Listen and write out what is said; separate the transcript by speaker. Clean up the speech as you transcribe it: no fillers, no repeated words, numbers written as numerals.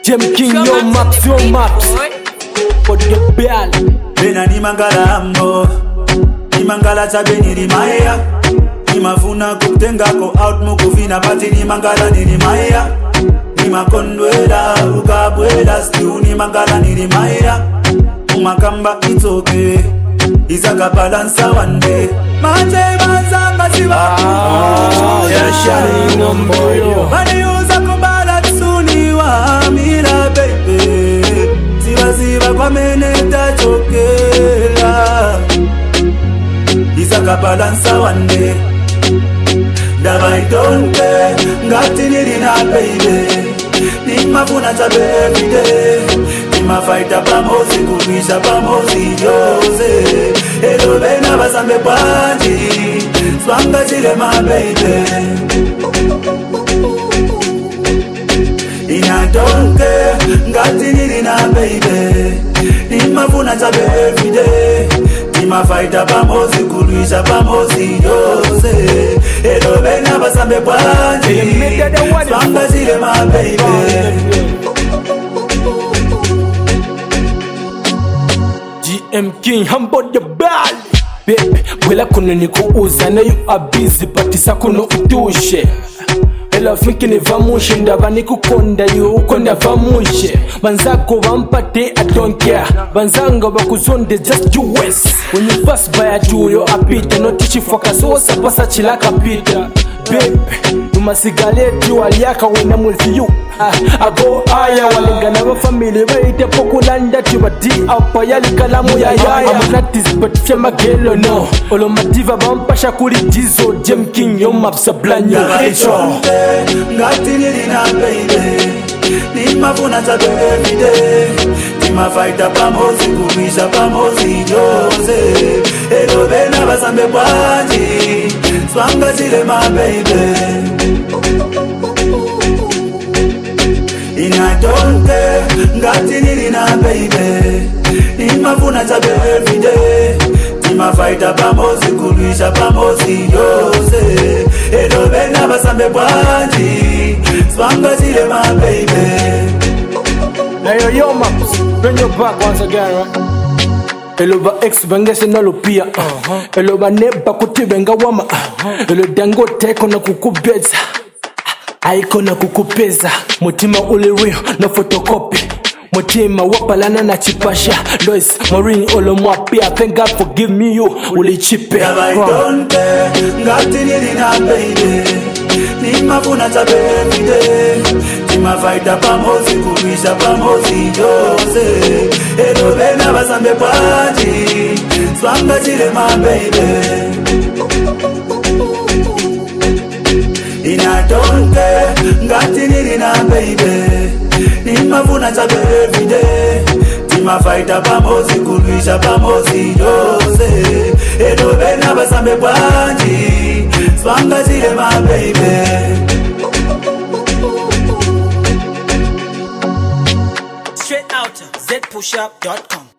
Speaker 1: Jem King, your maps. For the bell.
Speaker 2: Bena ni mangala ambo, ni mangala chabeni ni maya. Ni mafuna kutenga ko out mukuvina pati ni mangala ni maya. Ni makondwela ukabwela stew ni mangala ni maya. Umakamba it's okay, isaka balance one day. Manje bazanga siba.
Speaker 1: Yeah, shining on boy.
Speaker 2: Mani uza kumbala tsuni wa mira baby. Siba kwa meneta chokela. Isaka balance one day. Dava itonte ngati nili na baby. Ni mafuna chabe every day. Ni mafaita pamozi kumisha pamozi yose. Elo bena basambe panji. Swanga chile my baby. Inatonke ngati nili na baby. Ni mafuna chabe every day. Ni mafaita pamozi kumisha pamozi yose. Elo bena basambe panji. Swanga chile my baby.
Speaker 1: GM King, humble the ball. Baby, wela kuno ni kuuza na you are busy but isa kuno utushe. Ela finki ni vamushe ndaba ni kukonda you ukonda vamushe. Banzako vampate I don't care. Banzanga bakuzonde just do west. When you pass by a juyo apita no tichi focus osa pasa chilaka pita. Baby, you masigaleti waliaka wena multi you. I go higher walenga na family waite pokulanda tiba di apa yali kalamu ya yaya. I'm not this but fema gelo no. Olo madiva bampasha kuri jizo Jem King yo maps a blanyo echo.
Speaker 2: Ngati nili na baby. Ni mafuna chabe every day. Ni mafaita pamozi kumisha pamozi yose. Elo bena basambe panji. Swanga chile my baby. Inatonke ngati nili na baby. Ni mafuna chabe every day. Ni mafaita pamozi kumisha pamozi yose. Elo bena basambe panji. Swanga chile my baby.
Speaker 1: Now yo maps, bring your back once again, right? Eloba X bangese na lupia. Eloba neba kuti benga wama. Elo dango teko na kukubeza. Aiko na kukupeza. Mutima uli real na photocopy. Mutima wapalana na chipasha. Lois Marine olo mwapia. Thank God for give me you. Uli chipe.
Speaker 2: Dava itonte ngati nili na baby. Ni mafuna chabe every day. Ni mafaita pamozi kumisha pamozi yose. Elo bena basambe panji. Swanga chile my baby. Inatonke ngati nili na baby. Ni mafuna chabe every day. Ni mafaita pamozi kumisha pamozi yose. Elo bena basambe panji. Swanga chile my baby.
Speaker 3: Straight out to zpushup.com.